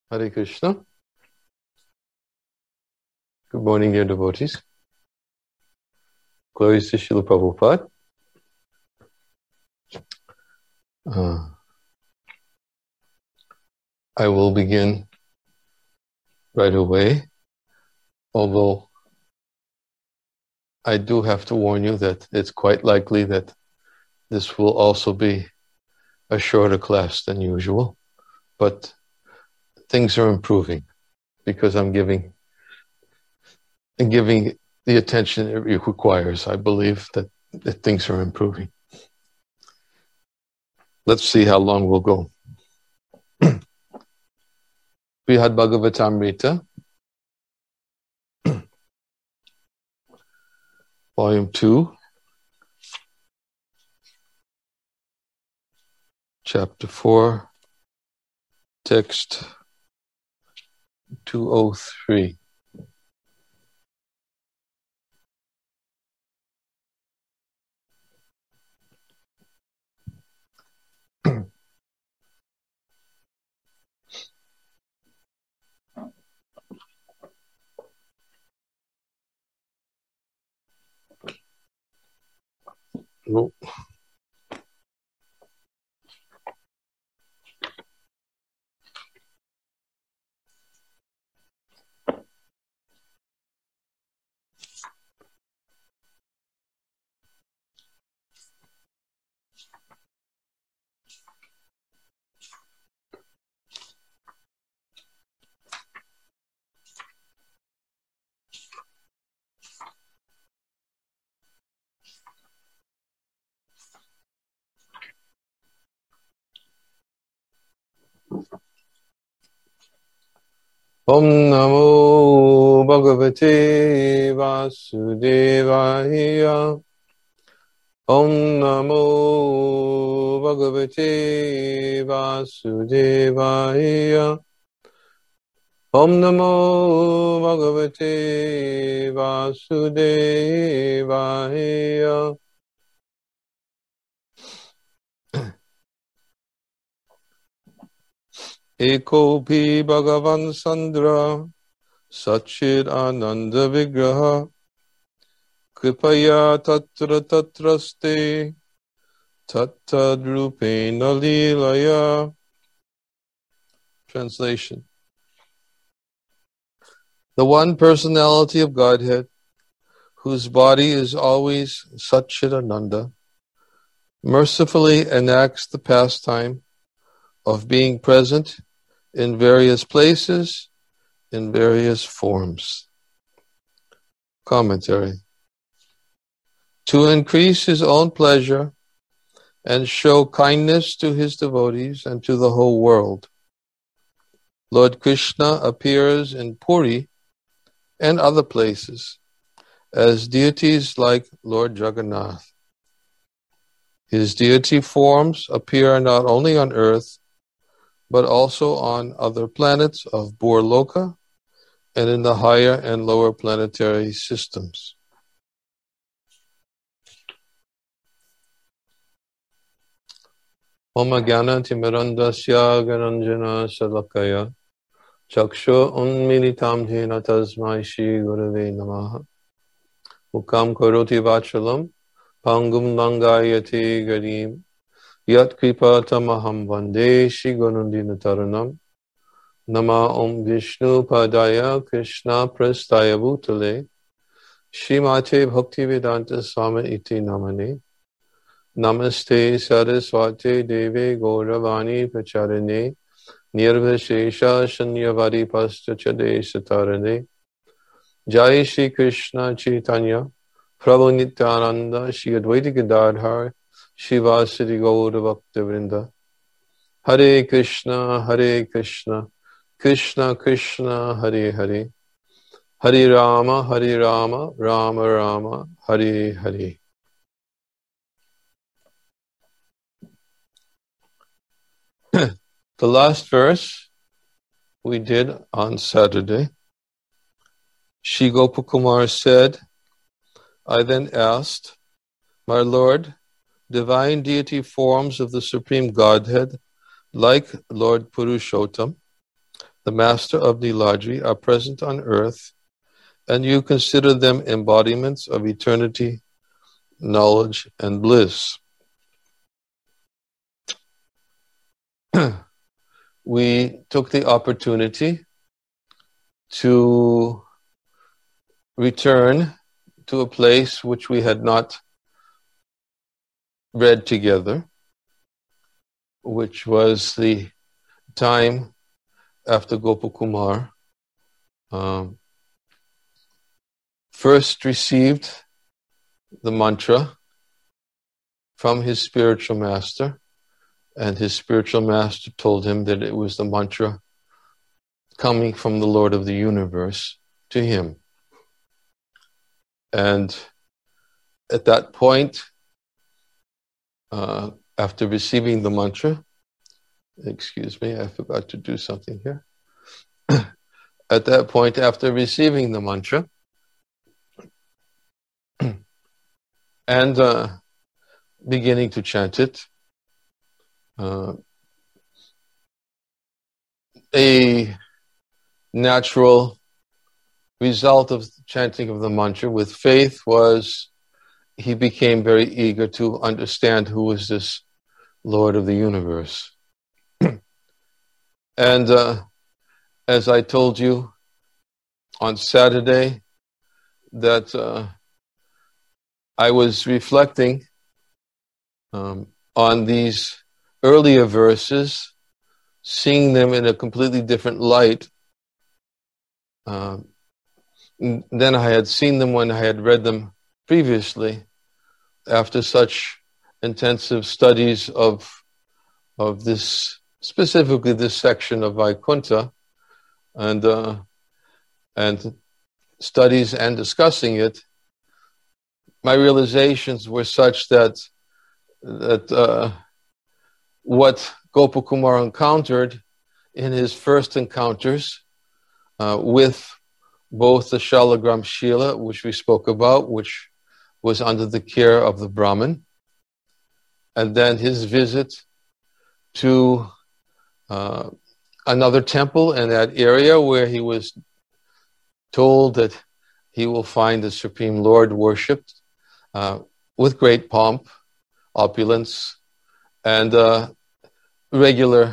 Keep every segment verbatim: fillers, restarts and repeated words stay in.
Hare Krishna. Good morning, dear devotees. Glories to Srila Prabhupada. Uh, I will begin right away, although I do have to warn you that it's quite likely that this will also be a shorter class than usual, but things are improving because I'm giving and giving the attention it requires. I believe that, that things are improving. Let's see how long we'll go. Brihad Bhagavatamrita, Volume two, Chapter four, Text two oh three. No. Om Namo Bhagavate Vasudevaya. Om Namo Bhagavate Vasudevaya. Om Namo Bhagavate Vasudevaya. Eko pi Bhagavan Sandra Satchid Ananda Vigraha Kripaya Tatra Tatraste Tattadrupena Lilaya. Translation. The one personality of Godhead, whose body is always Satchidananda, mercifully enacts the pastime of being present in various places, in various forms. Commentary. To increase his own pleasure and show kindness to his devotees and to the whole world, Lord Krishna appears in Puri and other places as deities like Lord Jagannath. His deity forms appear not only on earth, but also on other planets of Burloka and in the higher and lower planetary systems. Om Jnana Timirandasya Garanjana Salakaya Chakshu Unmilitam Jena Tasmai Shri Gurave Namaha. Mukam Karoti Vachalam Pangum Langayati Garim Yat Kripa Tamaham Vande Shri Gunundina Taranam. Nama Om Vishnu Padaya Krishna Prastaya Bhutale Shrimate Bhaktivedanta Swami Iti Namane. Namaste Saraswate Deve Gauravani Pacharane Nirvashesha Shanyavari Paschachade Satarane. Jai Shri Krishna Chaitanya Prabhu Nityananda Shri Advaita Gadadhar Shivasati Gaura Bhaktivinoda. Hare Krishna Hare Krishna Krishna Krishna Hare Hare Hare Rama Hare Rama Rama Rama Hare Hare. The last verse we did on Saturday. Shri Gopakumar said, I then asked, My Lord, divine deity forms of the Supreme Godhead, like Lord Purushottam, the Master of Niladri, are present on earth, and you consider them embodiments of eternity, knowledge, and bliss. We took the opportunity to return to a place which we had not read together, which was the time after Gopakumar um, first received the mantra from his spiritual master, and his spiritual master told him that it was the mantra coming from the Lord of the universe to him. And at that point, uh, after receiving the mantra, excuse me, I forgot to do something here. At that point, after receiving the mantra, and uh, beginning to chant it, uh, a natural result of chanting of the mantra with faith was he became very eager to understand who was this Lord of the universe. And uh, as I told you on Saturday, that uh, I was reflecting um, on these earlier verses, seeing them in a completely different light uh, than I had seen them when I had read them previously, after such intensive studies of of this, specifically this section of Vaikuntha, and uh, and studies and discussing it. My realizations were such that that uh, what Gopakumar encountered in his first encounters uh, with both the Shalagram Shila, which we spoke about, which was under the care of the Brahmin, and then his visit to uh, another temple in that area where he was told that he will find the Supreme Lord worshipped uh, with great pomp, opulence, and uh, regular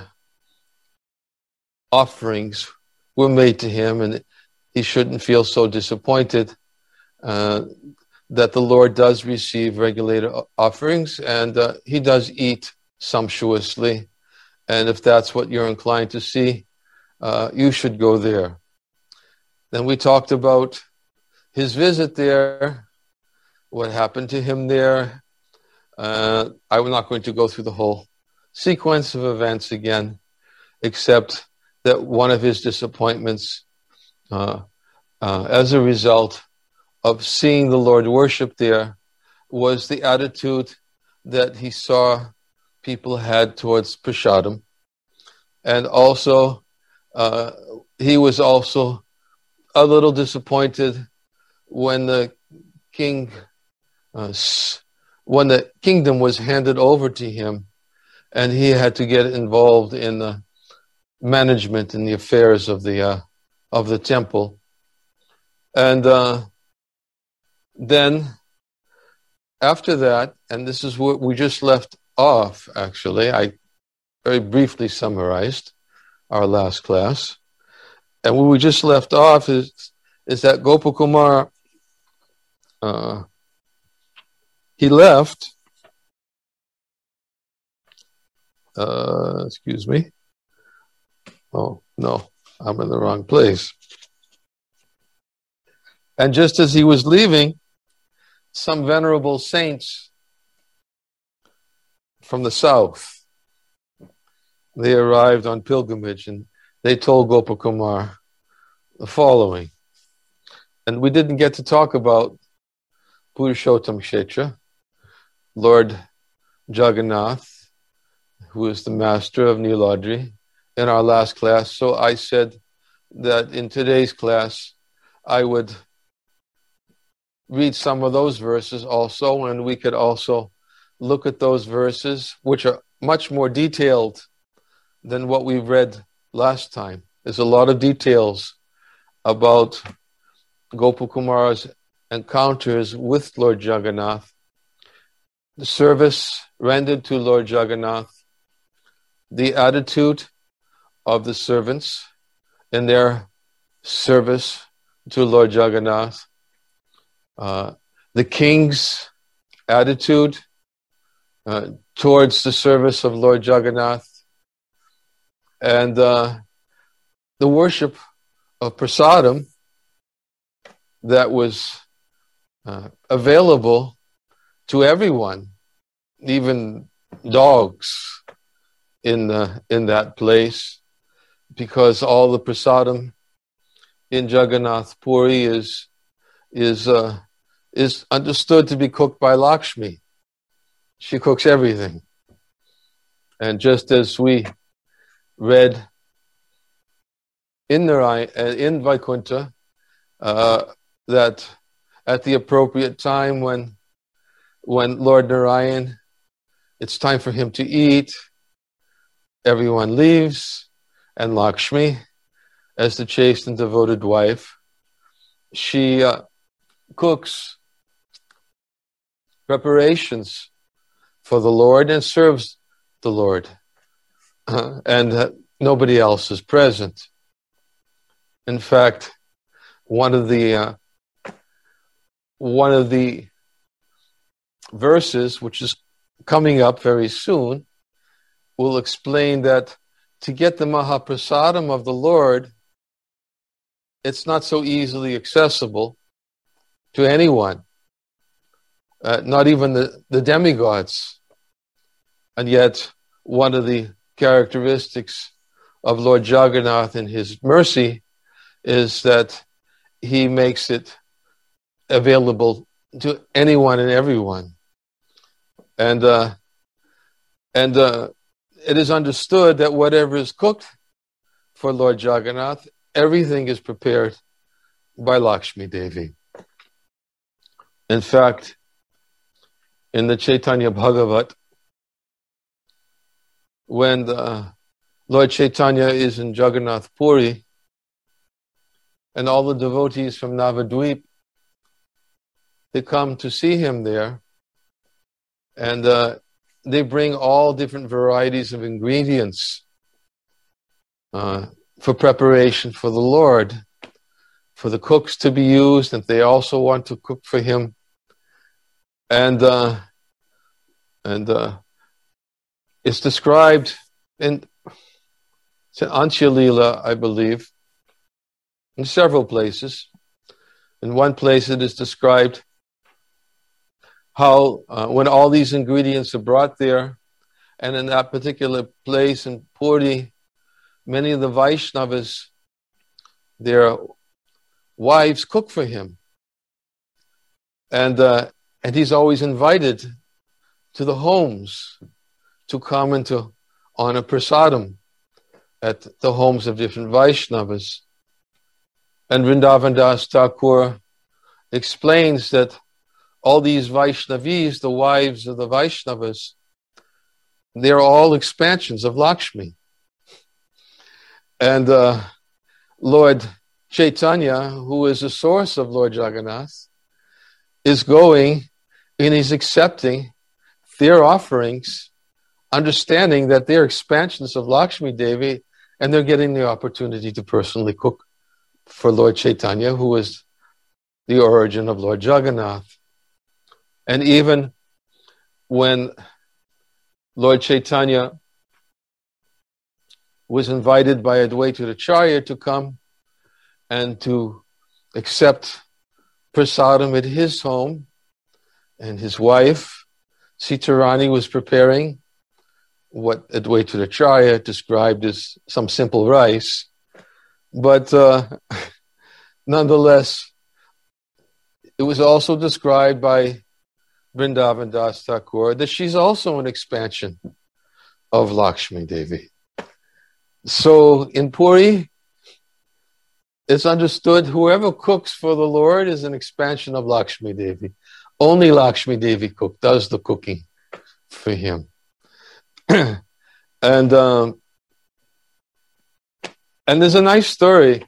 offerings were made to him, and he shouldn't feel so disappointed uh, that the Lord does receive regulated offerings, and uh, he does eat sumptuously. And if that's what you're inclined to see, uh, you should go there. Then we talked about his visit there, what happened to him there. Uh, I'm not going to go through the whole sequence of events again, except that one of his disappointments uh, uh, as a result of seeing the Lord worship there was the attitude that he saw people had towards Prasadam. And also, uh, he was also a little disappointed when the king, uh, when the kingdom was handed over to him, and he had to get involved in the management and the affairs of the uh, of the temple. And uh, then after that, and this is what we just left off, actually, I very briefly summarized our last class. And what we just left off is, is that Gopakumar, uh, he left, uh, excuse me. Oh, no, I'm in the wrong place. And just as he was leaving, some venerable saints from the south, they arrived on pilgrimage, and they told Gopakumar the following. And we didn't get to talk about Purushottam Kshetra, Lord Jagannath, who is the master of Niladri, in our last class. So I said that in today's class, I would read some of those verses also, and we could also look at those verses, which are much more detailed than what we read last time. there's a lot of details about Gopakumara's encounters with Lord Jagannath, the service rendered to Lord Jagannath, the attitude of the servants in their service to Lord Jagannath, uh, the king's attitude uh, towards the service of Lord Jagannath, and uh, the worship of prasadam that was uh, available to everyone, even dogs in the, in that place, because all the prasadam in Jagannath Puri is is uh, is understood to be cooked by Lakshmi. She cooks everything, and just as we read in Narayan, in Vaikuntha, uh, that at the appropriate time when when Lord Narayan, it's time for him to eat, everyone leaves, and Lakshmi, as the chaste and devoted wife, she uh, cooks preparations for the Lord and serves the Lord, uh, and uh, nobody else is present. In fact, one of the uh, one of the verses, which is coming up very soon, will explain that to get the Mahaprasadam of the Lord, it's not so easily accessible to anyone, uh, not even the, the demigods. And yet, one of the characteristics of Lord Jagannath in his mercy is that he makes it available to anyone and everyone. And uh, and uh, it is understood that whatever is cooked for Lord Jagannath, everything is prepared by Lakshmi Devi. In fact, in the Chaitanya Bhagavat, when the Lord Chaitanya is in Jagannath Puri, and all the devotees from Navadvip, they come to see him there, and uh, they bring all different varieties of ingredients uh, for preparation for the Lord, for the cooks to be used, and they also want to cook for him. And uh, and uh, it's described in Antya Lila, I believe, in several places. In one place it is described how uh, when all these ingredients are brought there, and in that particular place in Puri, many of the Vaishnavas, their wives cook for him. And uh, and he's always invited to the homes to come and to honor prasadam at the homes of different Vaishnavas. And Vrindavan Das Thakur explains that all these Vaishnavis, the wives of the Vaishnavas, they're all expansions of Lakshmi. And uh, Lord Chaitanya, who is the source of Lord Jagannath, is going and he's accepting their offerings, understanding that they're expansions of Lakshmi Devi, and they're getting the opportunity to personally cook for Lord Chaitanya, who is the origin of Lord Jagannath. And even when Lord Chaitanya was invited by Advaita Acharya to come and to accept prasadam at his home, and his wife, Sitarani, was preparing what Advaita Acharya described as some simple rice. But uh, nonetheless, it was also described by Vrindavan Das Thakur that she's also an expansion of Lakshmi Devi. So in Puri, it's understood whoever cooks for the Lord is an expansion of Lakshmi Devi. Only Lakshmi Devi cook, does the cooking for him. And um, And there's a nice story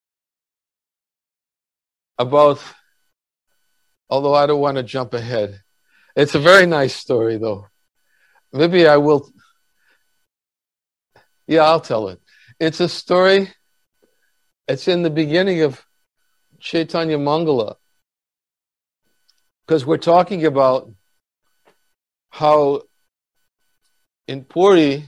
about, although I don't want to jump ahead. It's a very nice story, though. Maybe I will. Yeah, I'll tell it. It's a story. It's in the beginning of Chaitanya Mangala. Because we're talking about how in Puri,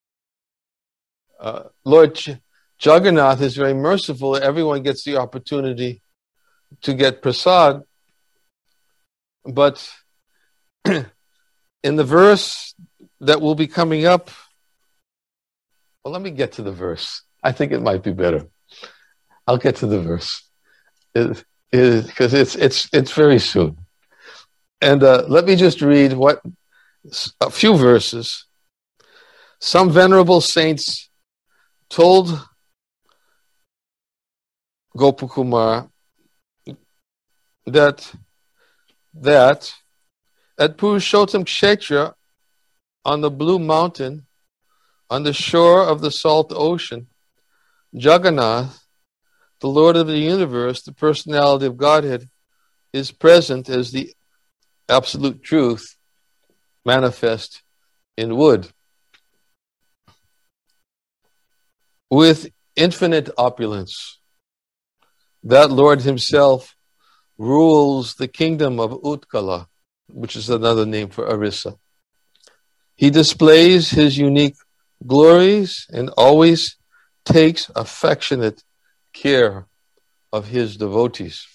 uh, Lord Ch- Jagannath is very merciful. Everyone gets the opportunity to get prasad. But in the verse that will be coming up, well, let me get to the verse. I think it might be better. I'll get to the verse. It, it, because it's it's it's very soon. And uh, let me just read what a few verses. Some venerable saints told Gopakumar that that at Purushottam Kshetra on the Blue Mountain, on the shore of the salt ocean, Jagannath, the Lord of the universe, the personality of Godhead, is present as the absolute truth manifest in wood. With infinite opulence, that Lord himself rules the kingdom of Utkala, which is another name for Orissa. He displays his unique glories and always takes affectionate care of his devotees.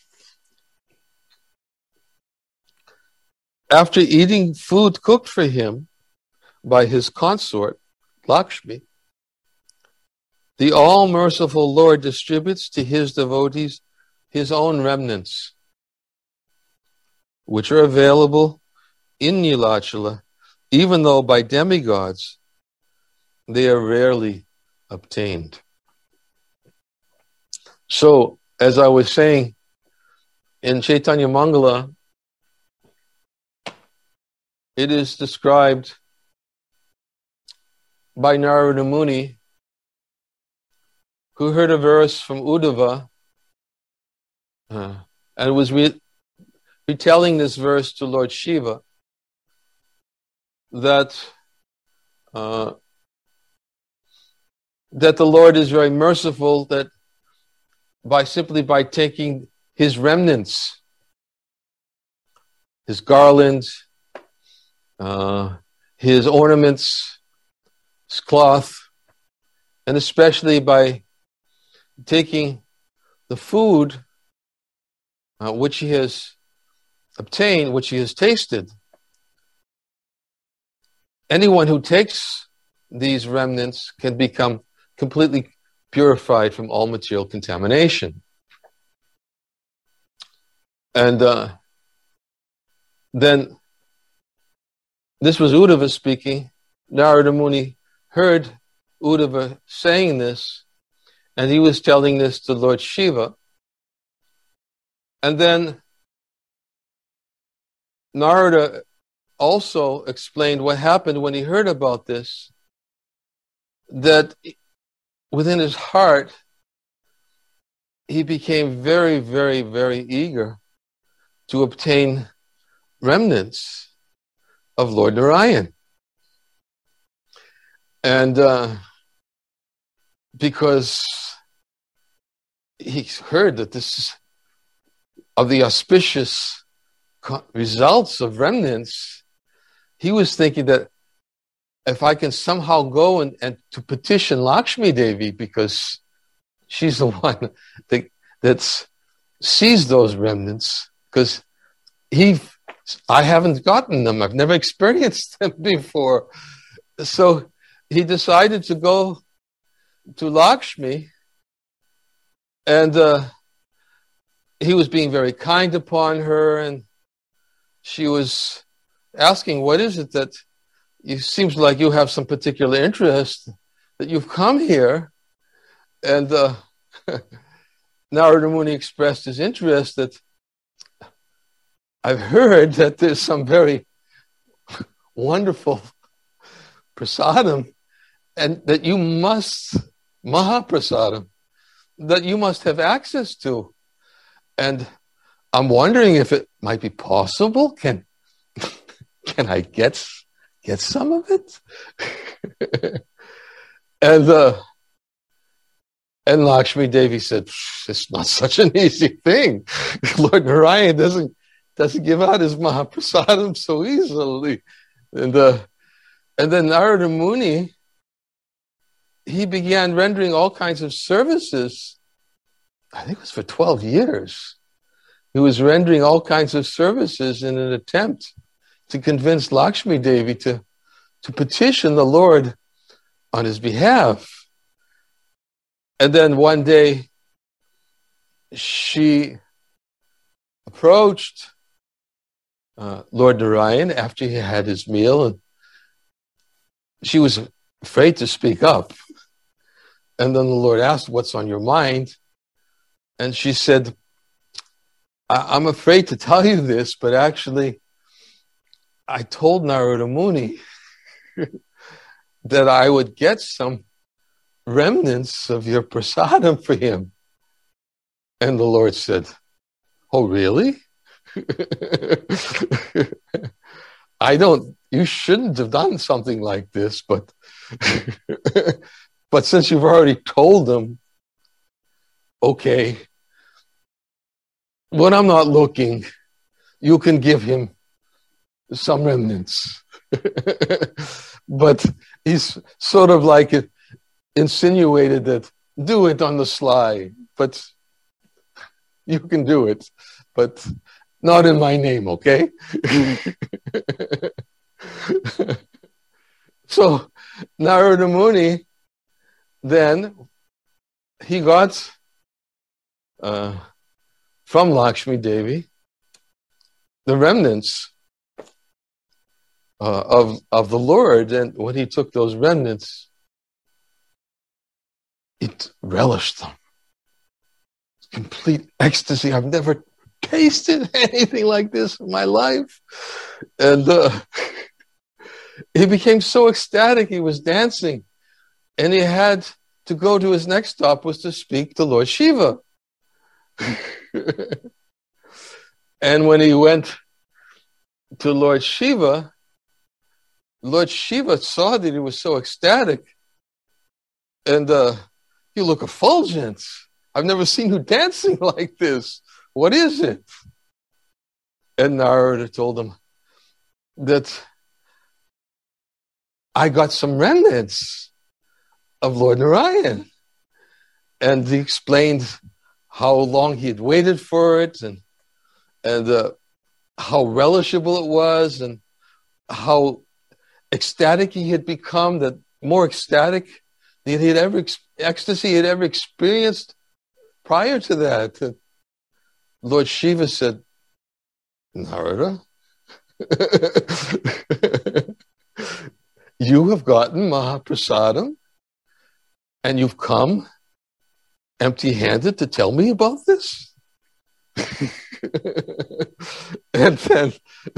After eating food cooked for him by his consort, Lakshmi, the all-merciful Lord distributes to his devotees his own remnants, which are available in Nilachala, even though by demigods they are rarely obtained. So, as I was saying, in Chaitanya Mangala, it is described by Narada Muni, who heard a verse from Uddhava uh, and was re- retelling this verse to Lord Shiva, that uh, that the Lord is very merciful, that by simply by taking his remnants, his garlands, uh, his ornaments, his cloth, and especially by taking the food uh, which he has obtained, which he has tasted. Anyone who takes these remnants can become completely purified from all material contamination. And uh, then, this was Uddhava speaking. Narada Muni heard Uddhava saying this, and he was telling this to Lord Shiva. And then Narada also explained what happened when he heard about this, that within his heart, he became very, very, very eager to obtain remnants of Lord Narayan. And uh, because he heard that this is of the auspicious results of remnants, he was thinking that if I can somehow go and, and to petition Lakshmi Devi, because she's the one that that's sees those remnants, because he, I haven't gotten them. I've never experienced them before. So he decided to go to Lakshmi, and uh, he was being very kind upon her, and she was asking, what is it that it seems like you have some particular interest that you've come here? And uh, Narada Muni expressed his interest that I've heard that there's some very wonderful prasadam, and that you must Mahaprasadam that you must have access to. And I'm wondering if it might be possible. Can can I get get some of it? and uh, and Lakshmi Devi said, it's not such an easy thing. Lord Narayan doesn't doesn't give out his Mahaprasadam so easily. And uh, and then Narada Muni, he began rendering all kinds of services. I think it was for twelve years. He was rendering all kinds of services in an attempt to convince Lakshmi Devi to, to petition the Lord on his behalf. And then one day, she approached uh, Lord Narayan after he had his meal, and she was afraid to speak up. And then the Lord asked, what's on your mind? And she said, I- I'm afraid to tell you this, but actually, I told Narada Muni that I would get some remnants of your prasadam for him. And the Lord said, oh, really? I don't, you shouldn't have done something like this, but, but since you've already told them, okay, when I'm not looking, you can give him some remnants. But he's sort of like it insinuated that do it on the sly, but you can do it, but not in my name, okay? So Narada Muni, then he got uh, from Lakshmi Devi the remnants uh, of, of the Lord, and when he took those remnants, it relished them. Complete ecstasy. I've never tasted anything like this in my life. And uh, he became so ecstatic, he was dancing. And he had to go to his next stop was to speak to Lord Shiva. And when he went to Lord Shiva, Lord Shiva saw that he was so ecstatic. And uh, you look effulgent. I've never seen you dancing like this. What is it? And Narada told him that I got some remnants of Lord Narayan. And he explained how long he had waited for it, and and uh, how relishable it was, and how ecstatic he had become, that more ecstatic than he had ever, ecstasy he had ever experienced prior to that. And Lord Shiva said, Narada, you have gotten Mahaprasadam, and you've come empty-handed to tell me about this? and then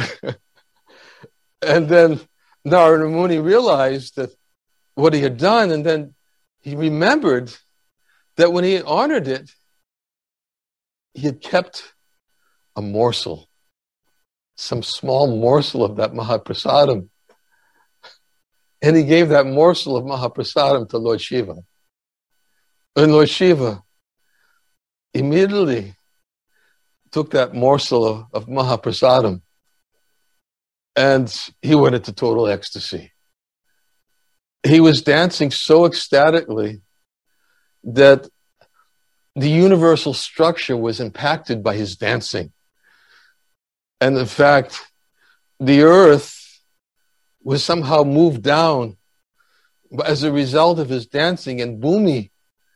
and then Narada Muni realized that what he had done, and then he remembered that when he had honored it, he had kept a morsel, some small morsel of that Mahaprasadam. And he gave that morsel of Mahaprasadam to Lord Shiva. And Lord Shiva immediately took that morsel of, of Mahaprasadam, and he went into total ecstasy. He was dancing so ecstatically that the universal structure was impacted by his dancing. And in fact, the earth was somehow moved down as a result of his dancing, and Bhumi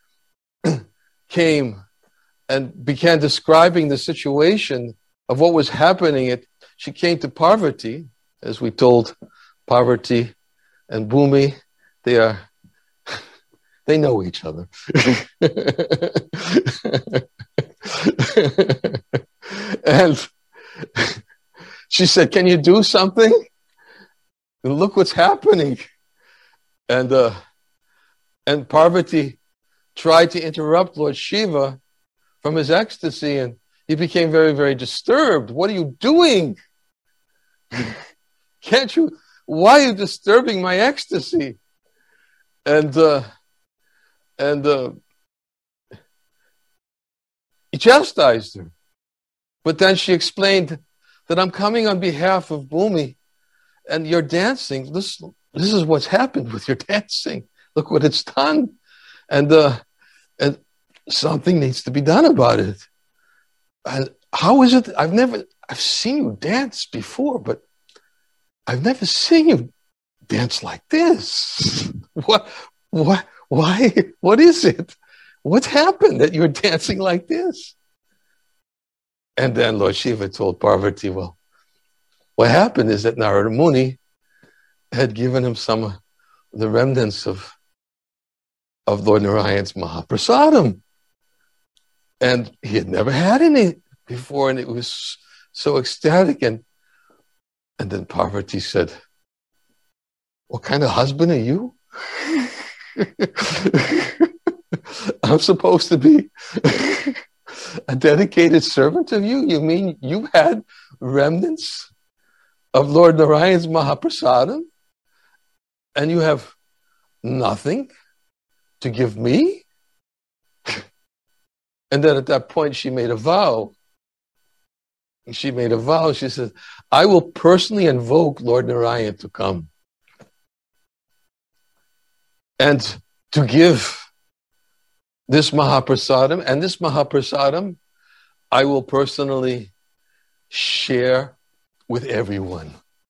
came and began describing the situation of what was happening. It, she came to Parvati, as we told Parvati and Bhumi, they are, they know each other. And she said, can you do something? And look what's happening. And uh, and Parvati tried to interrupt Lord Shiva from his ecstasy, and he became very, very disturbed. What are you doing? Can't you? Why are you disturbing my ecstasy? And uh, and uh, he chastised her. But then she explained that I'm coming on behalf of Bhumi, and you're dancing. This this is what's happened with your dancing. Look what it's done, and uh, and something needs to be done about it. And how is it? I've never I've seen you dance before, but I've never seen you dance like this. What? What? Why? What is it? What's happened that you're dancing like this? And then Lord Shiva told Parvati, well, what happened is that Narada Muni had given him some of the remnants of, of Lord Narayan's Mahaprasadam. And he had never had any before, and it was so ecstatic. And, and then Parvati said, what kind of husband are you? I'm supposed to be a dedicated servant of you? You mean you had remnants of Lord Narayan's Mahaprasadam and you have nothing to give me? And then at that point she made a vow. She made a vow. She said, I will personally invoke Lord Narayan to come and to give this Mahaprasadam, and this Mahaprasadam I will personally share with everyone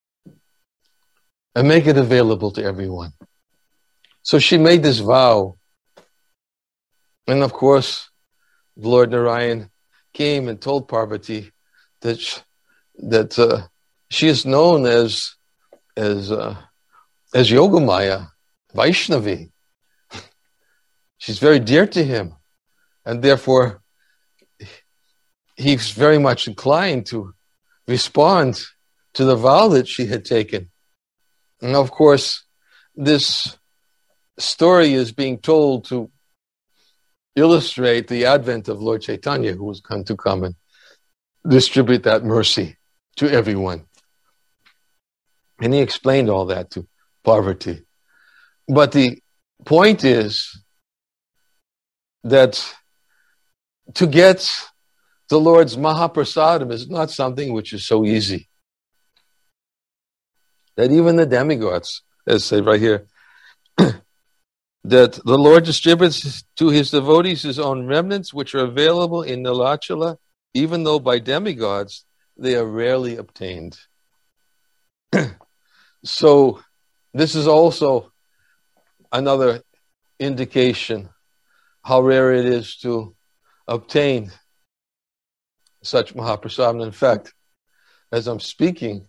and make it available to everyone. So she made this vow. And of course, Lord Narayan came and told Parvati that sh- that uh, she is known as as uh, as Yogamaya, Vaishnavi. She's very dear to him, and therefore he's very much inclined to respond to the vow that she had taken. And of course, this story is being told to illustrate the advent of Lord Chaitanya, who was going to come and distribute that mercy to everyone. And he explained all that to Parvati. But the point is that to get the Lord's Mahaprasadam is not something which is so easy. That even the demigods, as said right here, that the Lord distributes to his devotees his own remnants, which are available in Nilachala, even though by demigods they are rarely obtained. So this is also another indication how rare it is to obtain such Mahaprasadam. In fact, as I'm speaking,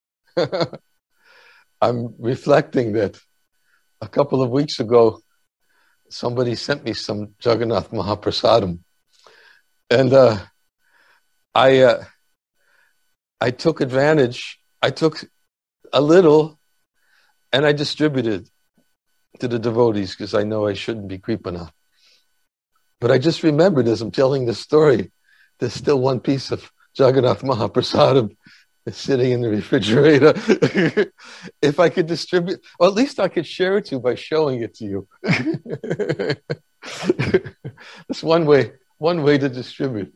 I'm reflecting that a couple of weeks ago, somebody sent me some Jagannath Mahaprasadam. And uh, I uh, I took advantage, I took a little, and I distributed to the devotees because I know I shouldn't be Kripana. But I just remembered as I'm telling this story, there's still one piece of Jagannath Mahaprasadam sitting in the refrigerator. If I could distribute, or at least I could share it to you by showing it to you. That's one way, one way to distribute.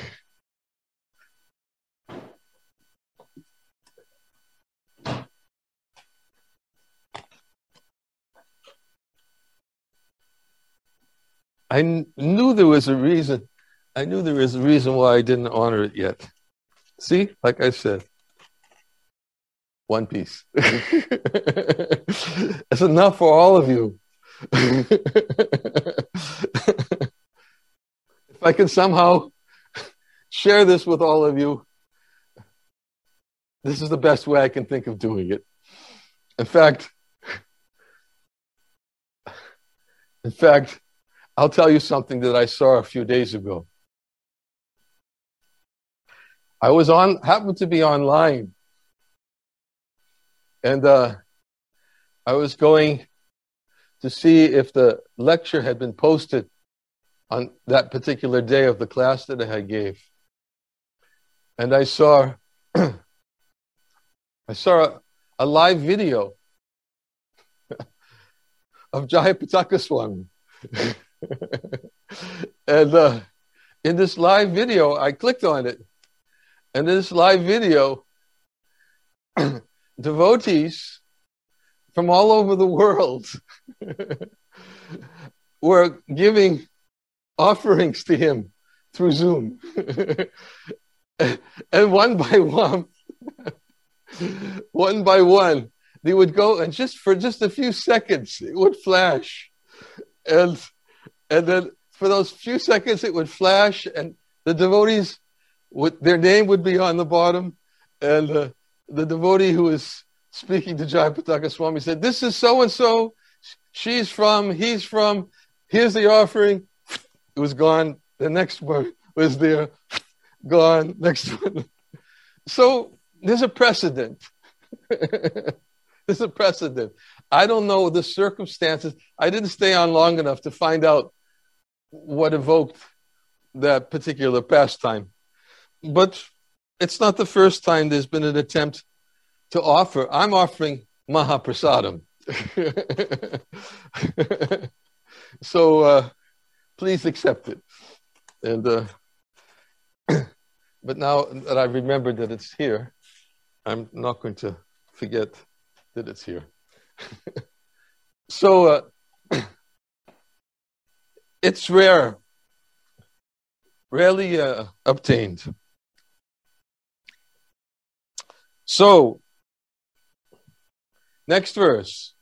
I kn- knew there was a reason. I knew there was a reason why I didn't honor it yet. See, like I said, one piece. It's enough for all of you. If I can somehow share this with all of you, this is the best way I can think of doing it. In fact, in fact, I'll tell you something that I saw a few days ago. I was on, happened to be online, and uh, I was going to see if the lecture had been posted on that particular day of the class that I gave. And I saw, I saw a, a live video of Jayapataka Swami. And uh, in this live video, I clicked on it. And in this live video, devotees from all over the world were giving offerings to him through Zoom. And one by one, one by one, they would go, and just for just a few seconds, it would flash. And, and then for those few seconds, it would flash, and the devotees, would, their name would be on the bottom. And uh, the devotee who was speaking to Jayapataka Swami said, "This is so-and-so. She's from, he's from. Here's the offering." It was gone. The next one was there. Gone. Next one. So there's a precedent. There's a precedent. I don't know the circumstances. I didn't stay on long enough to find out what evoked that particular pastime. But it's not the first time there's been an attempt to offer. I'm offering Mahaprasadam. So uh, please accept it. And uh, but now that I've remembered that it's here, I'm not going to forget that it's here. So uh, it's rare, rarely uh, obtained. So, next verse.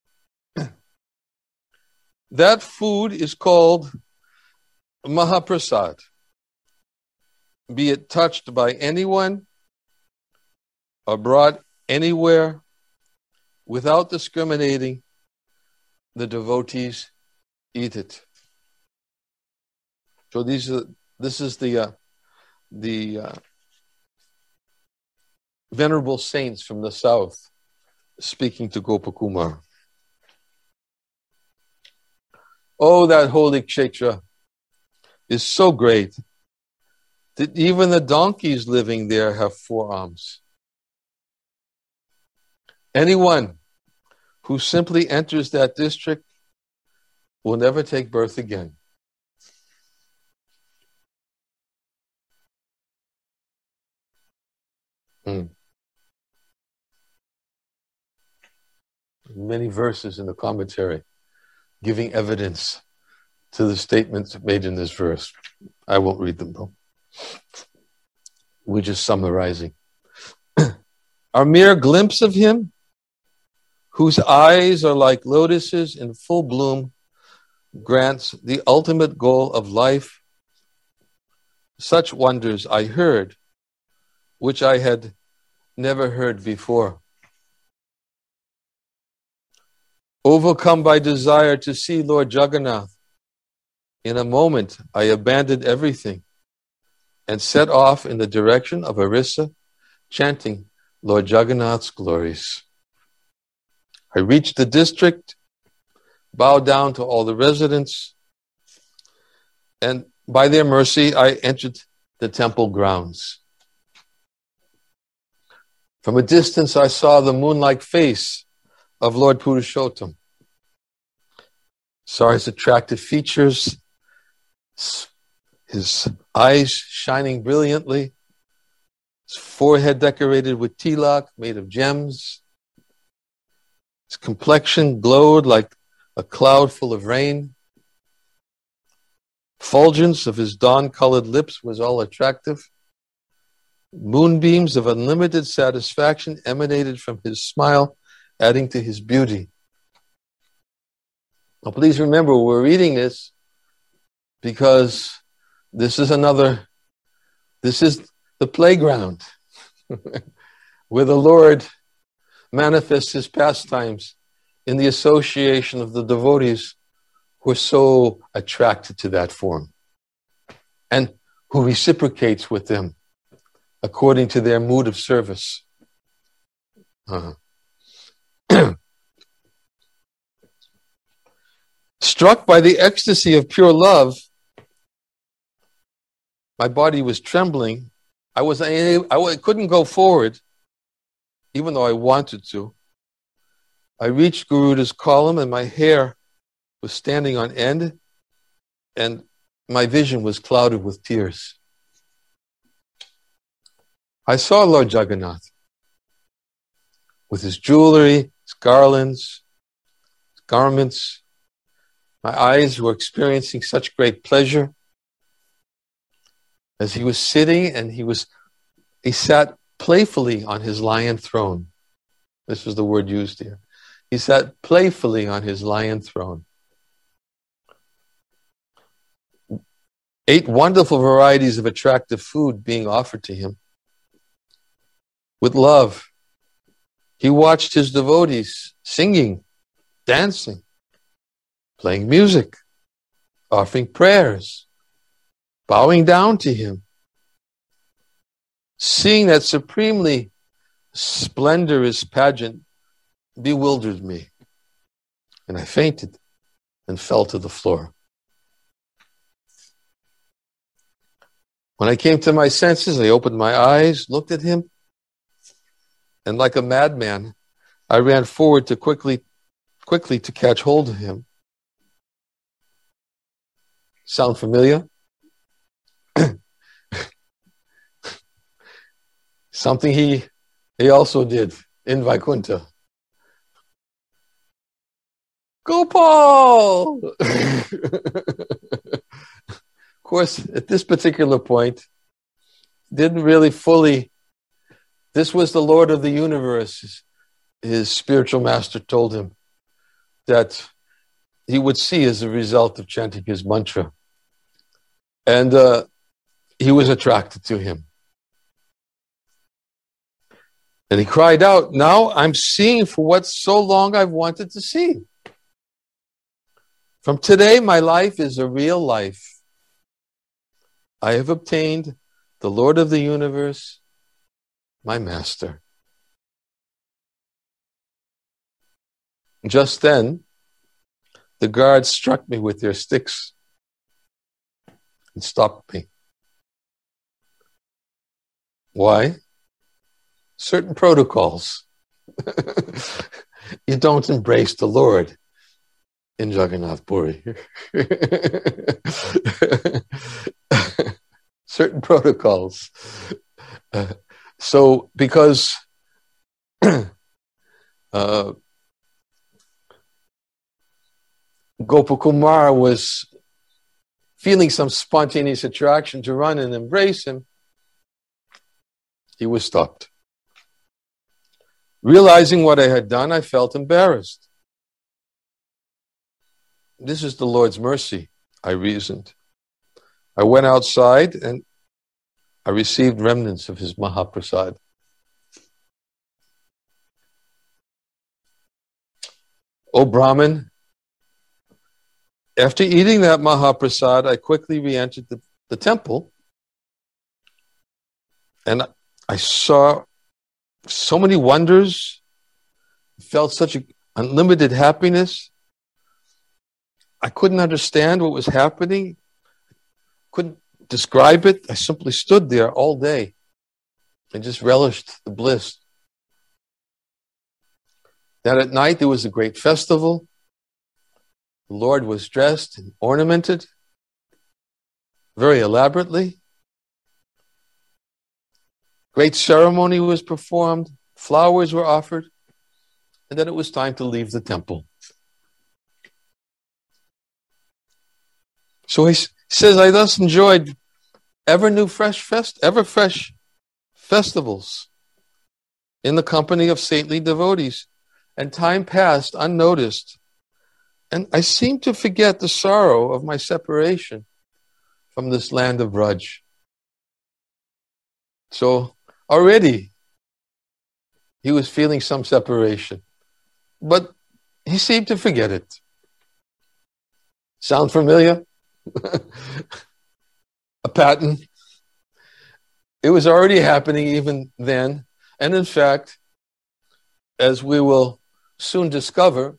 That food is called Mahaprasad, be it touched by anyone or brought anywhere without discriminating, the devotees eat it. So these are, this is the uh, the uh, venerable saints from the south speaking to Gopakumar. Oh, that holy kshetra is so great that even the donkeys living there have four arms. Anyone who simply enters that district will never take birth again. Hmm. Many verses in the commentary giving evidence to the statements made in this verse. I won't read them though. We're just summarizing. Our mere glimpse of him, whose eyes are like lotuses in full bloom, grants the ultimate goal of life. Such wonders I heard, which I had never heard before. Overcome by desire to see Lord Jagannath, in a moment I abandoned everything and set off in the direction of Orissa, chanting Lord Jagannath's glories. I reached the district, bowed down to all the residents, and by their mercy I entered the temple grounds. From a distance I saw the moon-like face of Lord Purushottam. Saw his attractive features, his eyes shining brilliantly, his forehead decorated with tilak made of gems. His complexion glowed like a cloud full of rain. Fulgence of his dawn-colored lips was all attractive. Moonbeams of unlimited satisfaction emanated from his smile, adding to his beauty. Now, please remember, we're reading this because this is another, this is the playground where the Lord manifests his pastimes in the association of the devotees who are so attracted to that form and who reciprocates with them according to their mood of service. Uh-huh. Struck by the ecstasy of pure love, my body was trembling. I was I couldn't go forward, even though I wanted to. I reached Garuda's column, and my hair was standing on end, and my vision was clouded with tears. I saw Lord Jagannath with his jewelry, his garlands, his garments. My eyes were experiencing such great pleasure as he was sitting, and he was he sat playfully on his lion throne. This was the word used here. He sat playfully on his lion throne. Eight wonderful varieties of attractive food being offered to him. With love, he watched his devotees singing, dancing, playing music, offering prayers, bowing down to him. Seeing that supremely splendorous pageant bewildered me, and I fainted and fell to the floor. When I came to my senses, I opened my eyes, looked at him, and like a madman, I ran forward to quickly, quickly to catch hold of him. Sound familiar? Something he he also did in Vaikuntha. Gopal! Of course, at this particular point, didn't really fully, this was the Lord of the universe. His, his spiritual master told him that he would see as a result of chanting his mantra. And uh, he was attracted to him. And he cried out, now I'm seeing for what so long I've wanted to see. From today, my life is a real life. I have obtained the Lord of the universe, my master. Just then, the guards struck me with their sticks and stopped me. Why? Certain protocols. You don't embrace the Lord in Jagannath Puri. Certain protocols. Uh, so, because uh, Gopakumar was feeling some spontaneous attraction to run and embrace him, he was stopped. Realizing what I had done, I felt embarrassed. This is the Lord's mercy, I reasoned. I went outside and I received remnants of his Mahaprasad. O Brahmin, after eating that Mahaprasad, I quickly re-entered the, the temple, and I saw so many wonders, felt such a unlimited happiness. I couldn't understand what was happening, couldn't describe it. I simply stood there all day and just relished the bliss. That at night there was a great festival. The Lord was dressed and ornamented very elaborately. Great ceremony was performed, flowers were offered, and then it was time to leave the temple. So he says, I thus enjoyed ever new fresh fest, ever fresh festivals in the company of saintly devotees, and time passed unnoticed, and I seemed to forget the sorrow of my separation from this land of Braj. So already he was feeling some separation, but he seemed to forget it. Sound familiar? A pattern. It was already happening even then. And in fact, as we will soon discover,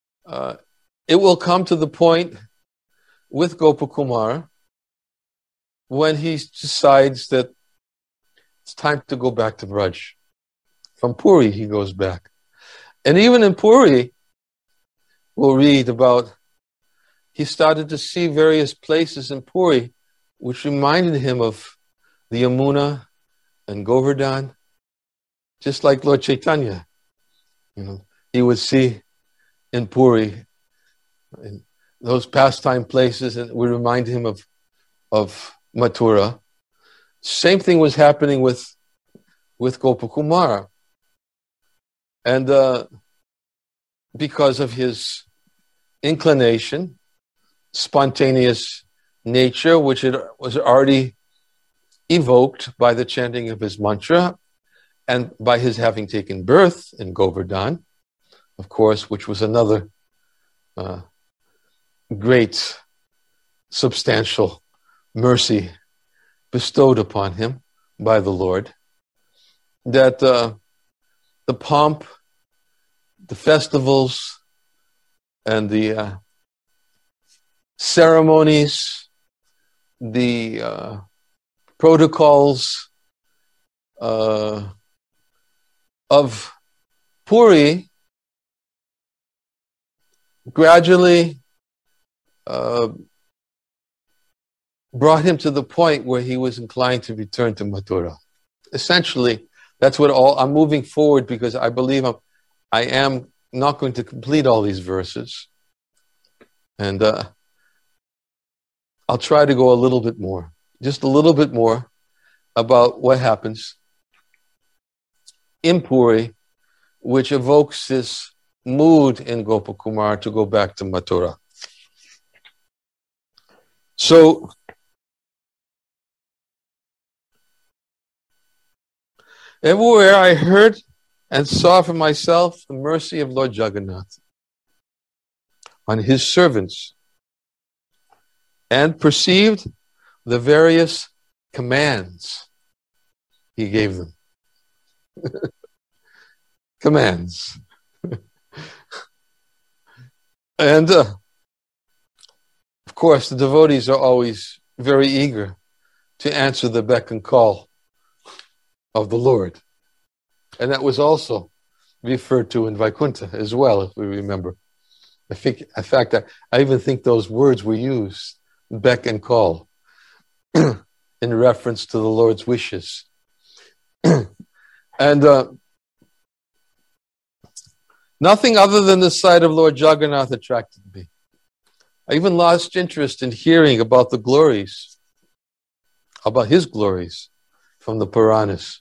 uh, it will come to the point with Gopakumar when he decides that it's time to go back to Braj. From Puri, he goes back. And even in Puri, we'll read about, he started to see various places in Puri which reminded him of the Yamuna and Govardhan, just like Lord Chaitanya. You know, he would see in Puri, in those pastime places, and would remind him of, of Mathura. Same thing was happening with, with Gopakumara. And uh, because of his inclination, spontaneous nature, which it was already evoked by the chanting of his mantra and by his having taken birth in Govardhan, of course, which was another uh, great, substantial mercy bestowed upon him by the Lord, that uh, the pomp, the festivals, and the uh, ceremonies, the uh, protocols uh, of Puri gradually uh, brought him to the point where he was inclined to return to Mathura. Essentially, that's what all, I'm moving forward because I believe I'm, I am not going to complete all these verses. And uh, I'll try to go a little bit more, just a little bit more about what happens in Puri, which evokes this mood in Gopakumar to go back to Mathura. So, everywhere I heard and saw for myself the mercy of Lord Jagannath on his servants and perceived the various commands he gave them. Commands. And uh, of course, the devotees are always very eager to answer the beck and call of the Lord. And that was also referred to in Vaikuntha as well, if we remember. I think, in fact, I, I even think those words were used, beck and call, in reference to the Lord's wishes. And uh, nothing other than the sight of Lord Jagannath attracted me. I even lost interest in hearing about the glories, about his glories from the Puranas.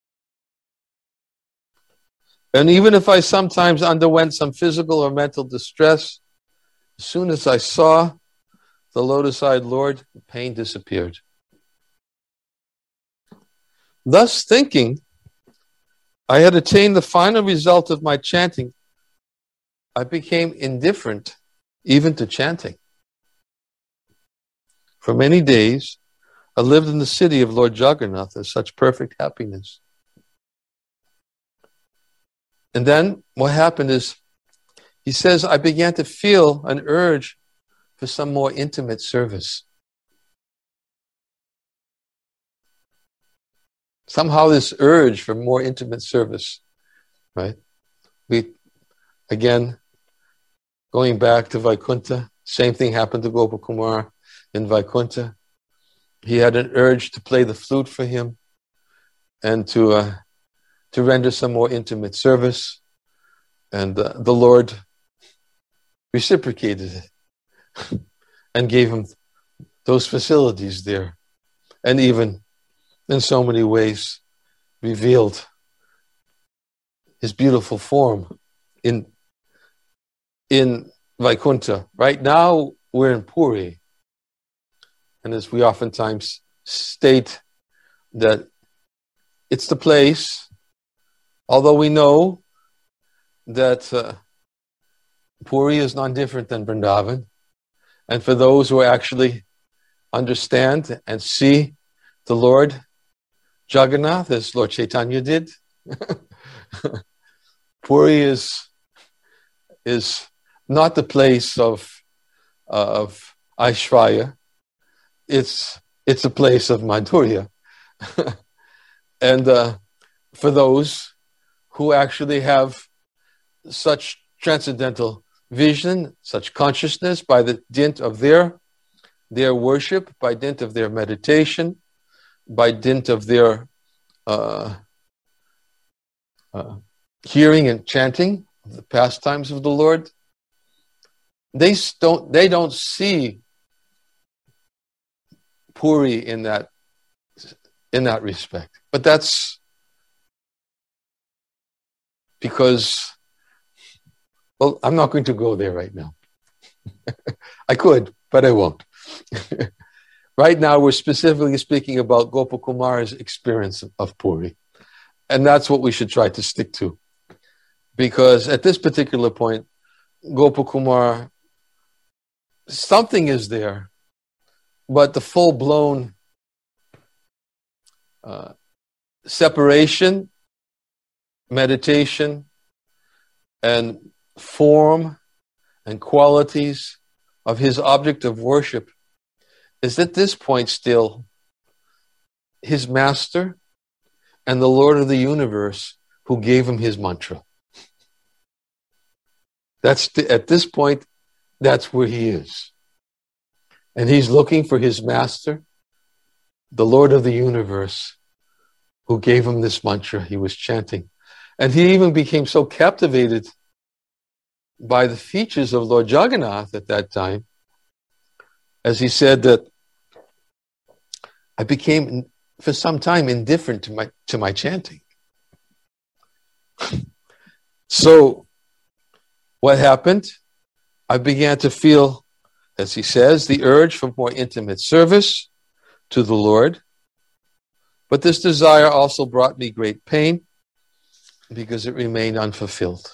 And even if I sometimes underwent some physical or mental distress, as soon as I saw the lotus-eyed Lord, the pain disappeared. Thus thinking, I had attained the final result of my chanting. I became indifferent even to chanting. For many days, I lived in the city of Lord Jagannath as such perfect happiness. And then what happened is, he says, I began to feel an urge for some more intimate service. Somehow this urge for more intimate service, right? We, again, going back to Vaikuntha, same thing happened to Gopakumar in Vaikuntha. He had an urge to play the flute for him and to uh, to render some more intimate service. And uh, the Lord reciprocated it and gave him those facilities there. And even in so many ways revealed his beautiful form in, in Vaikuntha. Right now, we're in Puri. And as we oftentimes state that it's the place, although we know that uh, Puri is not different than Vrindavan. And for those who actually understand and see the Lord Jagannath, as Lord Chaitanya did, Puri is, is not the place of, uh, of Aishwarya. It's it's a place of Madhurya. And uh, for those who actually have such transcendental vision, such consciousness, by the dint of their their worship, by dint of their meditation, by dint of their uh, uh, hearing and chanting of the pastimes of the Lord, they don't they don't see Puri in that in that respect. But that's because, well, I'm not going to go there right now. I could, but I won't. Right now, we're specifically speaking about Gopakumar's experience of Puri. And that's what we should try to stick to. Because at this particular point, Gopakumar, something is there, but the full-blown uh, separation, meditation, and form and qualities of his object of worship is at this point still his master and the Lord of the universe who gave him his mantra. That's the, at this point, that's where he is. And he's looking for his master, the Lord of the universe, who gave him this mantra he was chanting. And he even became so captivated by the features of Lord Jagannath at that time, as he said that I became, for some time, indifferent to my to my chanting. So, what happened? I began to feel, as he says, the urge for more intimate service to the Lord. But this desire also brought me great pain because it remained unfulfilled.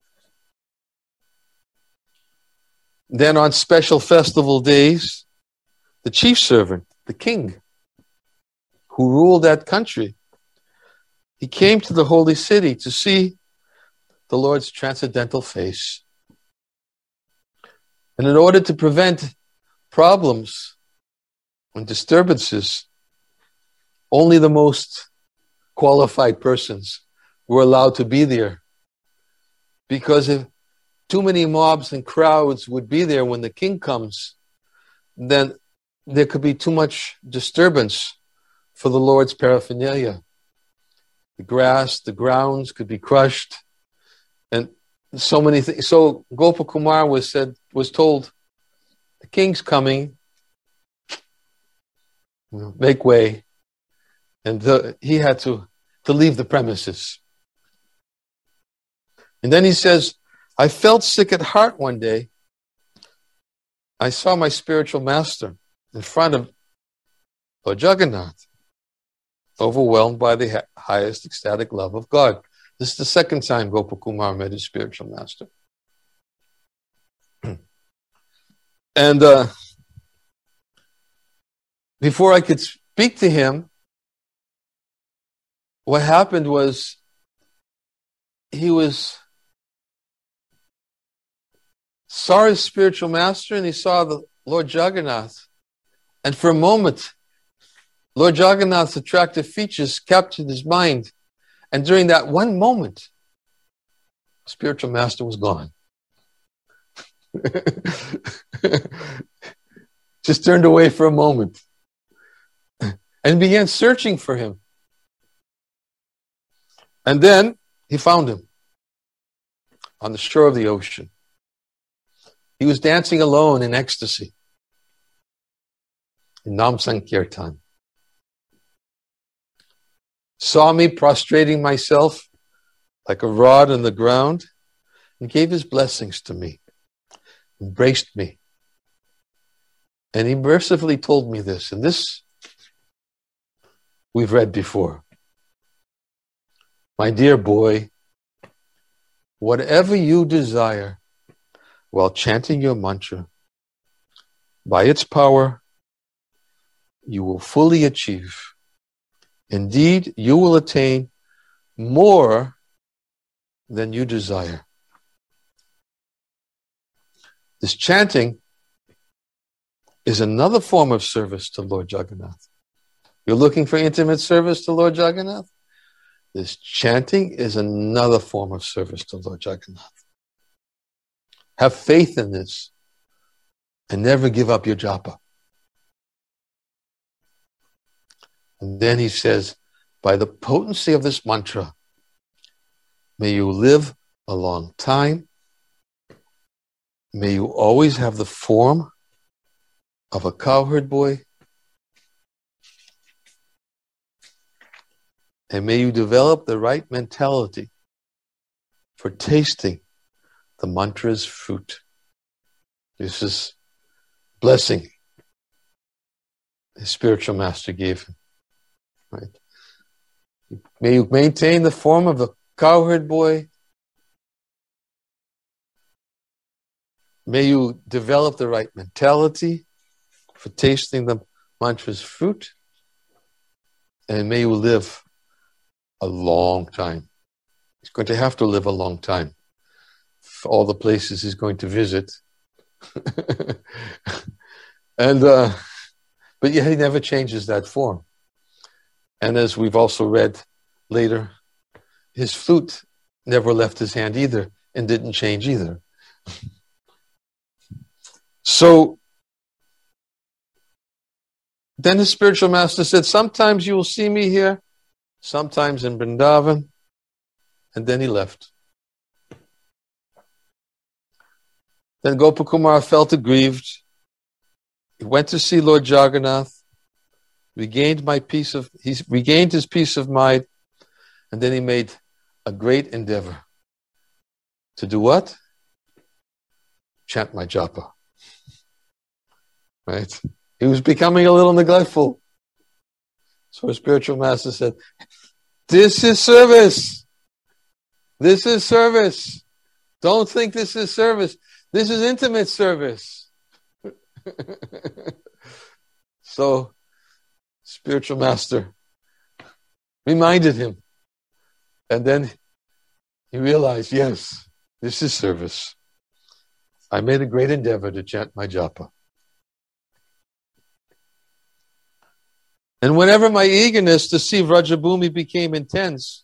Then on special festival days, the chief servant, the king, who ruled that country, he came to the holy city to see the Lord's transcendental face. And in order to prevent problems and disturbances, only the most qualified persons were allowed to be there. Because if too many mobs and crowds would be there when the king comes, then there could be too much disturbance for the Lord's paraphernalia. The grass, the grounds could be crushed, and so many things. So Gopakumar was said was told, the king's coming, make way, and the, he had to, to leave the premises. And then he says, I felt sick at heart one day. I saw my spiritual master in front of Lord Jagannath, overwhelmed by the ha- highest ecstatic love of God. This is the second time Gopakumar met his spiritual master. And uh, before I could speak to him, what happened was he was saw his spiritual master and he saw the Lord Jagannath. And for a moment, Lord Jagannath's attractive features captured his mind. And during that one moment, the spiritual master was gone. Just turned away for a moment and began searching for him. And then he found him on the shore of the ocean. He was dancing alone in ecstasy, in Nam Sankirtan. Saw me prostrating myself like a rod on the ground and gave his blessings to me, embraced me. And he mercifully told me this, and this we've read before. My dear boy, whatever you desire while chanting your mantra, by its power, you will fully achieve. Indeed, you will attain more than you desire. This chanting is another form of service to Lord Jagannath. You're looking for intimate service to Lord Jagannath? This chanting is another form of service to Lord Jagannath. Have faith in this and never give up your japa. And then he says, by the potency of this mantra, may you live a long time. May you always have the form of a cowherd boy. And may you develop the right mentality for tasting the mantra's fruit. This is blessing his spiritual master gave him. Right? May you maintain the form of a cowherd boy. May you develop the right mentality for tasting the mantra's fruit. And may you live a long time. He's going to have to live a long time for all the places he's going to visit. and uh, But yet he never changes that form. And as we've also read later, his flute never left his hand either and didn't change either. So then the spiritual master said, sometimes you will see me here, sometimes in Vrindavan, and then he left. Then Gopakumar felt aggrieved. He went to see Lord Jagannath, regained my peace of, he regained his peace of mind, and then he made a great endeavor to do what? Chant my japa. Right? He was becoming a little neglectful. So his spiritual master said, this is service. This is service. Don't think this is service. This is intimate service. So, spiritual master reminded him. And then he realized, yes, this is service. I made a great endeavor to chant my japa. And whenever my eagerness to see Vrajabhumi became intense,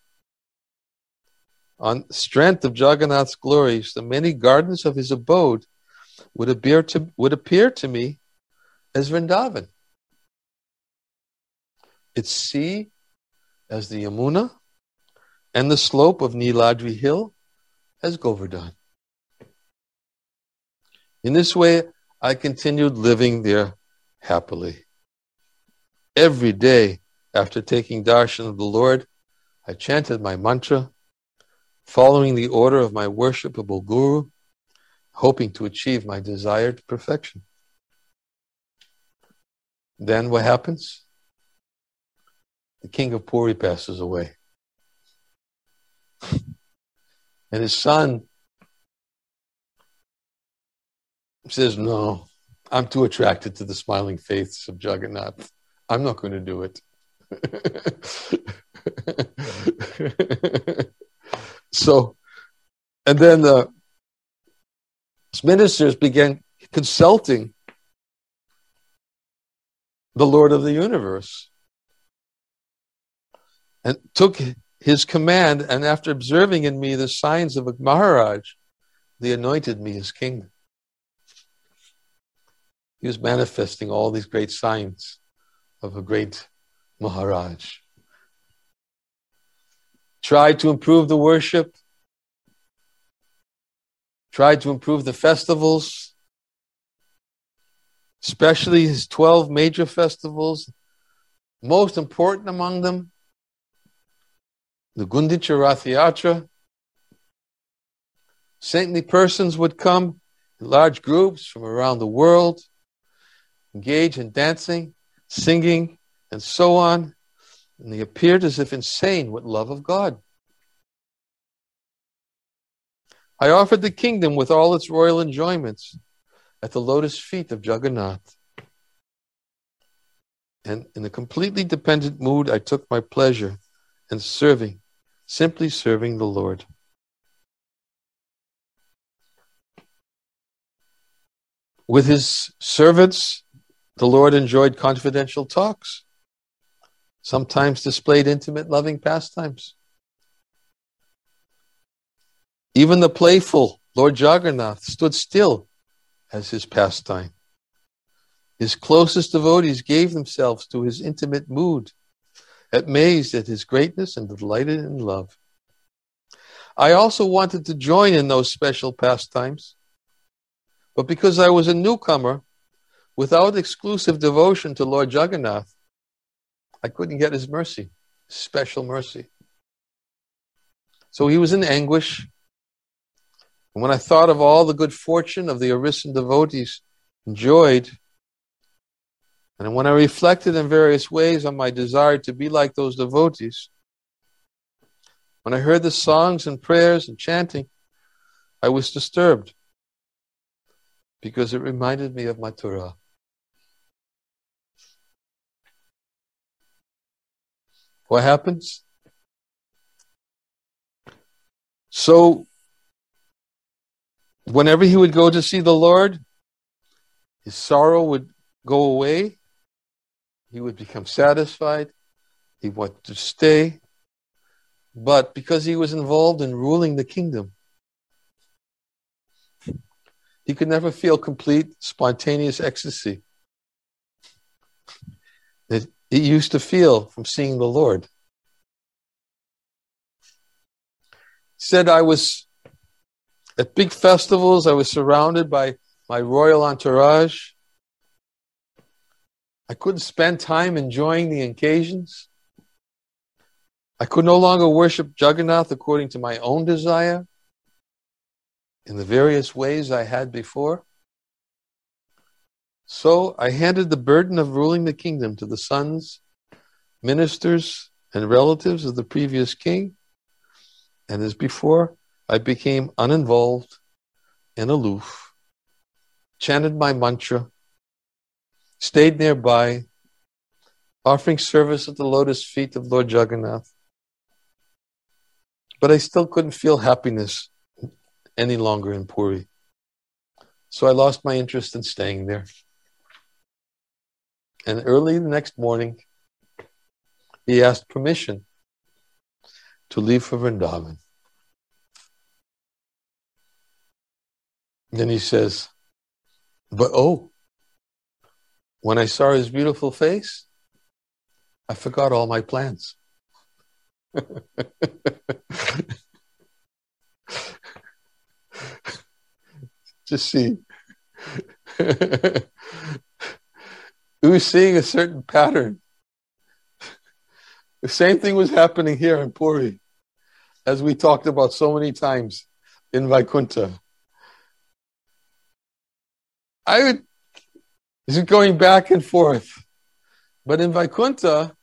on strength of Jagannath's glories, the many gardens of his abode would appear to, would appear to me as Vrindavan. Its sea as the Yamuna, and the slope of Niladri hill as Govardhan. In this way, I continued living there happily. Every day after taking darshan of the Lord, I chanted my mantra, following the order of my worshipable Guru, hoping to achieve my desired perfection. Then what happens? The king of Puri passes away. And his son says, no, I'm too attracted to the smiling face of Jagannath. I'm not going to do it. So, and then the ministers began consulting the Lord of the universe and took his command, and after observing in me the signs of a Maharaj, they anointed me as king. He was manifesting all these great signs of a great Maharaj. Tried to improve the worship, tried to improve the festivals, especially his twelve major festivals. Most important among them, the Gundicha Rath Yatra. Saintly persons would come in large groups from around the world, engage in dancing, singing, and so on. And they appeared as if insane with love of God. I offered the kingdom with all its royal enjoyments at the lotus feet of Jagannath. And in a completely dependent mood, I took my pleasure in serving, simply serving the Lord. With his servants, The Lord enjoyed confidential talks, sometimes displayed intimate, loving pastimes. Even the playful Lord Jagannath stood still as his pastime. His closest devotees gave themselves to his intimate mood, amazed at his greatness and delighted in love. I also wanted to join in those special pastimes, but because I was a newcomer, without exclusive devotion to Lord Jagannath, I couldn't get his mercy, special mercy. So he was in anguish. And when I thought of all the good fortune of the Arisen devotees enjoyed, and when I reflected in various ways on my desire to be like those devotees, when I heard the songs and prayers and chanting, I was disturbed because it reminded me of Mathura. What happens? So, whenever he would go to see the Lord, his sorrow would go away. He would become satisfied. He wanted to stay. But because he was involved in ruling the kingdom, he could never feel complete, spontaneous ecstasy that he used to feel from seeing the Lord. He said, I was at big festivals, I was surrounded by my royal entourage. I couldn't spend time enjoying the occasions. I could no longer worship Jagannath according to my own desire in the various ways I had before. So I handed the burden of ruling the kingdom to the sons, ministers, and relatives of the previous king. And as before, I became uninvolved and aloof, chanted my mantra, stayed nearby, offering service at the lotus feet of Lord Jagannath. But I still couldn't feel happiness any longer in Puri. So I lost my interest in staying there. And early the next morning, he asked permission to leave for Vrindavan. Then he says, but oh, when I saw his beautiful face, I forgot all my plans. Just see. We were seeing a certain pattern. The same thing was happening here in Puri, as we talked about so many times in Vaikuntha. I would, this is going back and forth, but in Vaikuntha,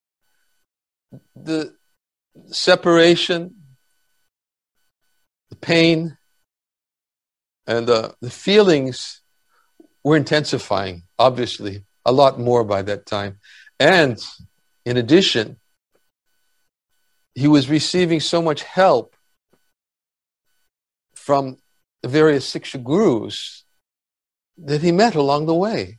the separation, the pain, and uh, the feelings were intensifying, obviously, a lot more by that time. And in addition, he was receiving so much help from the various Siksha gurus that he met along the way.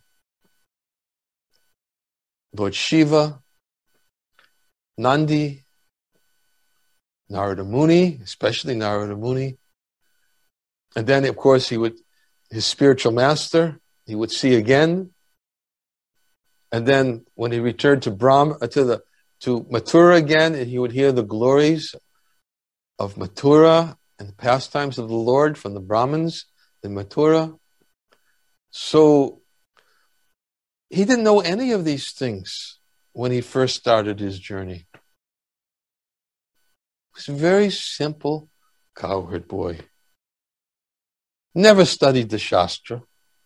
Lord Shiva, Nandi, Narada Muni, especially Narada Muni. And then, of course, he would, his spiritual master, he would see again. And then when he returned to Brahma, to the to Mathura again, and he would hear the glories of Mathura and the pastimes of the Lord from the Brahmins in Mathura. So he didn't know any of these things when he first started his journey. He was a very simple cowherd boy. Never studied the Shastra.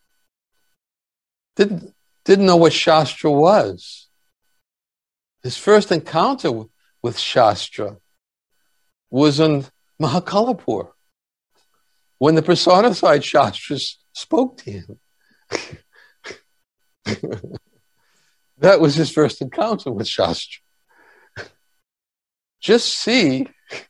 Didn't, didn't know what Shastra was. His first encounter with, with Shastra was in Mahakalapur, when the personified Shastras spoke to him. That was his first encounter with Shastra. Just see,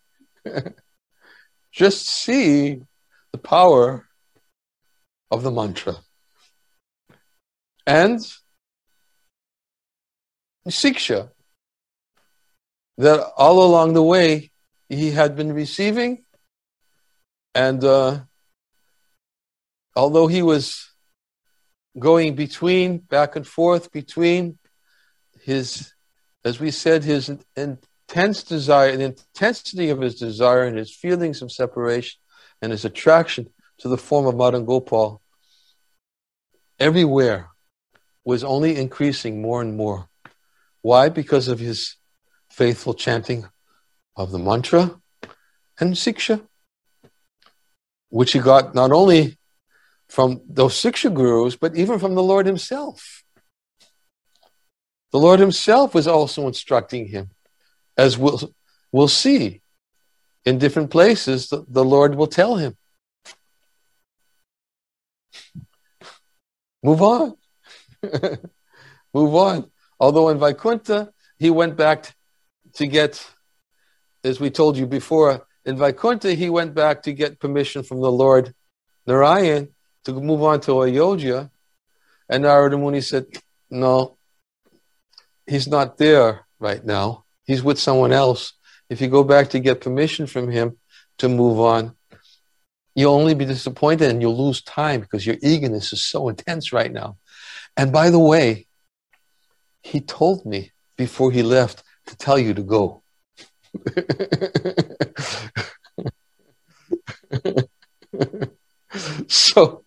just see the power of the mantra. And siksha that all along the way he had been receiving. And uh, although he was going between, back and forth between his, as we said, his intense desire, the intensity of his desire and his feelings of separation and his attraction to the form of Madan Gopal, everywhere was only increasing more and more. Why? Because of his faithful chanting of the mantra and siksha, which he got not only from those siksha gurus, but even from the Lord himself. The Lord himself was also instructing him, as we'll, we'll see in different places. The, the Lord will tell him, move on. Move on. Although in Vaikuntha, he went back to get, as we told you before, in Vaikuntha, he went back to get permission from the Lord Narayan to move on to Ayodhya. And Narada Muni said, no, he's not there right now. He's with someone else. If you go back to get permission from him to move on, you'll only be disappointed and you'll lose time because your eagerness is so intense right now. And by the way, he told me before he left to tell you to go. So,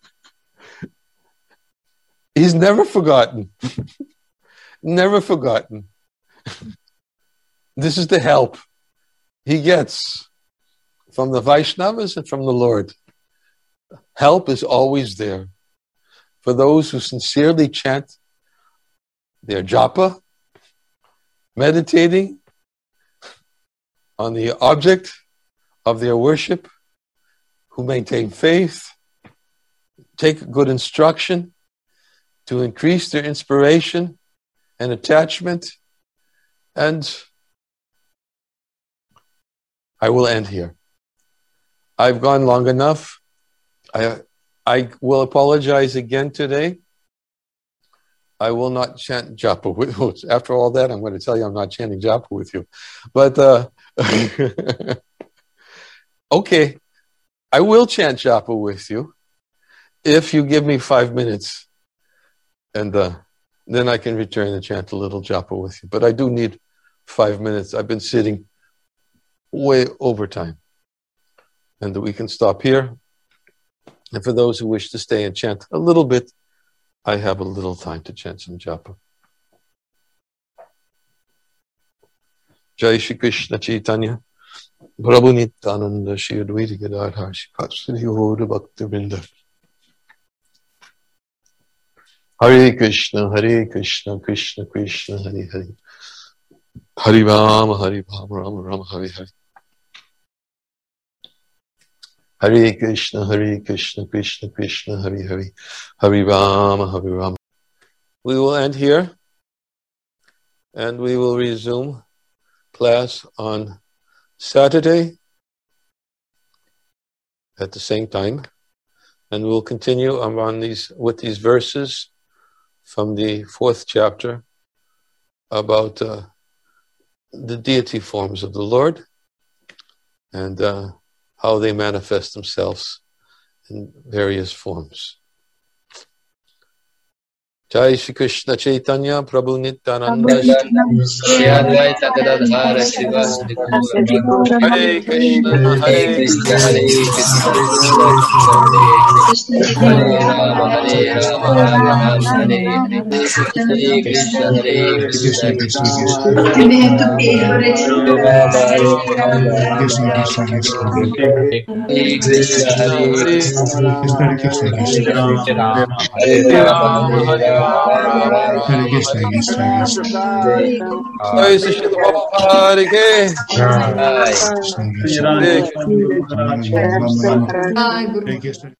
he's never forgotten. Never forgotten. This is the help he gets from the Vaishnavas and from the Lord. Help is always there for those who sincerely chant their japa, meditating on the object of their worship, who maintain faith, take good instruction to increase their inspiration and attachment. And I will end here. I've gone long enough. I I will apologize again today. I will not chant japa with you. After all that, I'm going to tell you I'm not chanting japa with you. But, uh, okay, I will chant japa with you if you give me five minutes. And uh, then I can return and chant a little japa with you. But I do need five minutes. I've been sitting way over time. And we can stop here. And for those who wish to stay and chant a little bit, I have a little time to chant some japa. Jai Shri Krishna Chaitanya, Prabhu Nityananda, Shri Advaita Gadadhar, Shri Gaura Bhakta Vrinda. Hare Krishna, Hare Krishna, Krishna Krishna, Hare Hare. Hare Rama, Hare Rama, Rama Rama, Hare Hare. Hare Krishna, Hare Krishna, Krishna Krishna, Hare Hare. Hare Rama, Hare Rama. We will end here and we will resume class on Saturday at the same time. And we'll continue on these with these verses from the fourth chapter about uh, the deity forms of the Lord and uh, how they manifest themselves in various forms. Jai Shri Krishna Chaitanya Prabhu Nityananda Shri Advaita Gadadhara Srivasadi Gaura Hare Krishna Hare Krishna Hare Rama Hare Rama Rama Rama Hare Hare Krishna Hare Krishna Hare Rama Hare Hare Krishna, Jai Shri Prabhupada Ki Jai.